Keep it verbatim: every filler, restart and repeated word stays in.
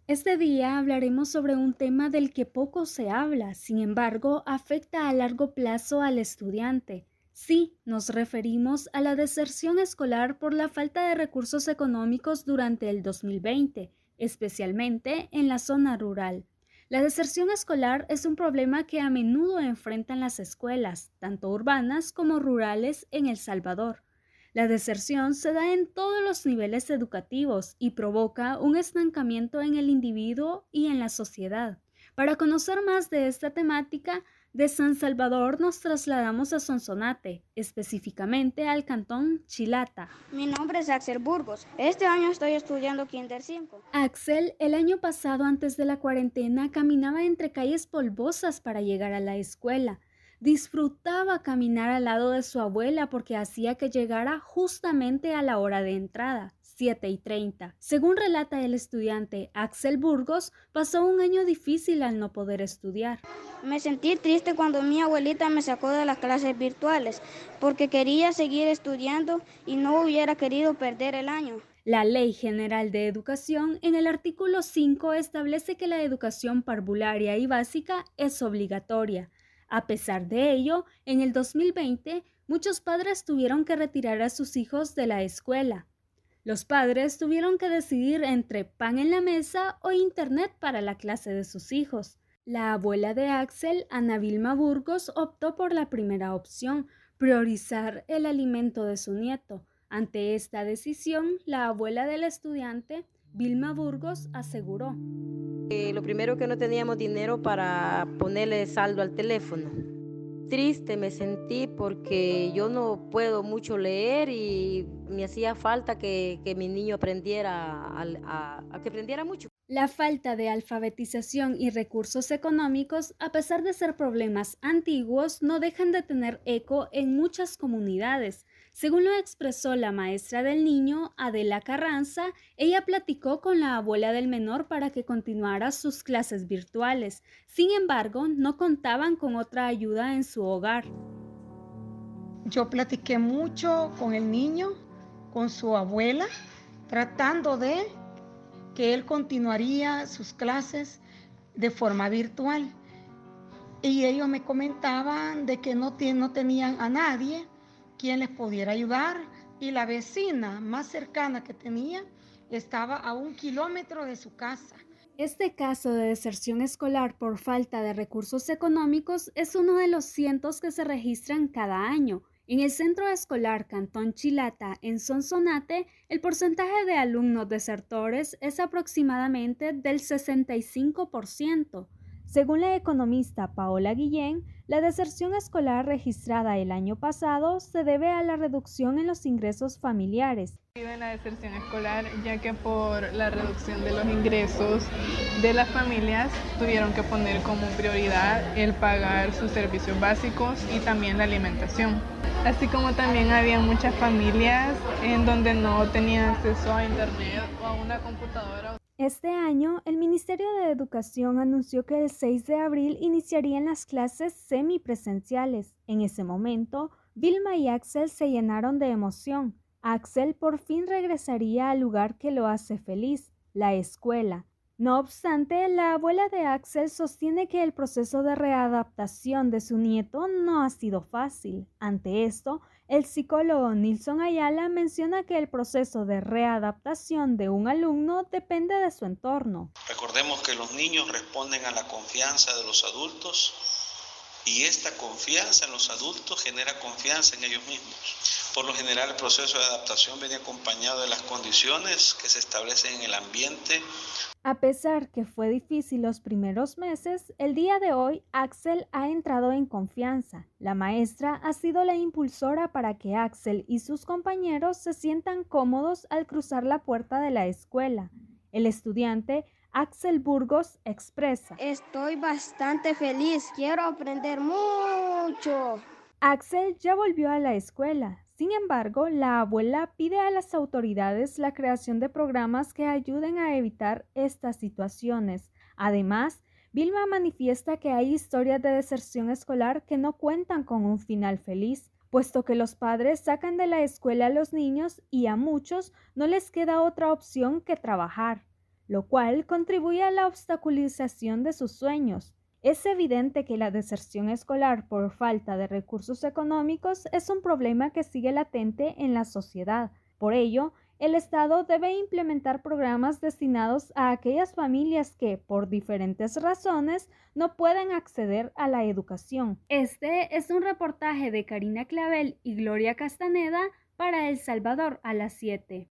Este día hablaremos sobre un tema del que poco se habla, sin embargo, afecta a largo plazo al estudiante. Sí, nos referimos a la deserción escolar por la falta de recursos económicos durante el dos mil veinte, especialmente en la zona rural. La deserción escolar es un problema que a menudo enfrentan las escuelas, tanto urbanas como rurales, en El Salvador. La deserción se da en todos los niveles educativos y provoca un estancamiento en el individuo y en la sociedad. Para conocer más de esta temática, de San Salvador nos trasladamos a Sonsonate, específicamente al cantón Chilata. Mi nombre es Axel Burgos. Este año estoy estudiando Kinder cinco. Axel, el año pasado antes de la cuarentena, caminaba entre calles polvosas para llegar a la escuela. Disfrutaba caminar al lado de su abuela porque hacía que llegara justamente a la hora de entrada, siete y treinta. Según relata el estudiante Axel Burgos, pasó un año difícil al no poder estudiar. Me sentí triste cuando mi abuelita me sacó de las clases virtuales porque quería seguir estudiando y no hubiera querido perder el año. La Ley General de Educación en el artículo cinco establece que la educación parvularia y básica es obligatoria. A pesar de ello, en el dos mil veinte, muchos padres tuvieron que retirar a sus hijos de la escuela. Los padres tuvieron que decidir entre pan en la mesa o internet para la clase de sus hijos. La abuela de Axel, Ana Vilma Burgos, optó por la primera opción, priorizar el alimento de su nieto. Ante esta decisión, la abuela del estudiante, Vilma Burgos, aseguró: Eh, lo primero que no teníamos dinero para ponerle saldo al teléfono. Triste me sentí porque yo no puedo mucho leer y me hacía falta que, que mi niño aprendiera a, a- a que aprendiera mucho. La falta de alfabetización y recursos económicos, a pesar de ser problemas antiguos, no dejan de tener eco en muchas comunidades. Según lo expresó la maestra del niño, Adela Carranza, ella platicó con la abuela del menor para que continuara sus clases virtuales. Sin embargo, no contaban con otra ayuda en su hogar. Yo platiqué mucho con el niño, con su abuela, tratando de que él continuaría sus clases de forma virtual. Y ellos me comentaban de que no, no tenían a nadie quien les pudiera ayudar, y la vecina más cercana que tenía estaba a un kilómetro de su casa. Este caso de deserción escolar por falta de recursos económicos es uno de los cientos que se registran cada año. En el centro escolar Cantón Chilata, en Sonsonate, el porcentaje de alumnos desertores es aproximadamente del sesenta y cinco por ciento. Según la economista Paola Guillén, la deserción escolar registrada el año pasado se debe a la reducción en los ingresos familiares. En la deserción escolar, ya que por la reducción de los ingresos de las familias tuvieron que poner como prioridad el pagar sus servicios básicos y también la alimentación. Así como también había muchas familias en donde no tenían acceso a internet o a una computadora. Este año, el Ministerio de Educación anunció que el seis de abril iniciarían las clases semipresenciales. En ese momento, Vilma y Axel se llenaron de emoción. Axel por fin regresaría al lugar que lo hace feliz, la escuela. No obstante, la abuela de Axel sostiene que el proceso de readaptación de su nieto no ha sido fácil. Ante esto, el psicólogo Nilson Ayala menciona que el proceso de readaptación de un alumno depende de su entorno. Recordemos que los niños responden a la confianza de los adultos y esta confianza en los adultos genera confianza en ellos mismos. Por lo general, el proceso de adaptación viene acompañado de las condiciones que se establecen en el ambiente. A pesar que fue difícil los primeros meses, el día de hoy Axel ha entrado en confianza. La maestra ha sido la impulsora para que Axel y sus compañeros se sientan cómodos al cruzar la puerta de la escuela. El estudiante Axel Burgos expresa: Estoy bastante feliz, quiero aprender mucho. Axel ya volvió a la escuela. Sin embargo, la abuela pide a las autoridades la creación de programas que ayuden a evitar estas situaciones. Además, Vilma manifiesta que hay historias de deserción escolar que no cuentan con un final feliz, puesto que los padres sacan de la escuela a los niños y a muchos no les queda otra opción que trabajar. lo cual contribuye a la obstaculización de sus sueños. Es evidente que la deserción escolar por falta de recursos económicos es un problema que sigue latente en la sociedad. Por ello, el Estado debe implementar programas destinados a aquellas familias que, por diferentes razones, no pueden acceder a la educación. Este es un reportaje de Karina Clavel y Gloria Castaneda para El Salvador a las siete.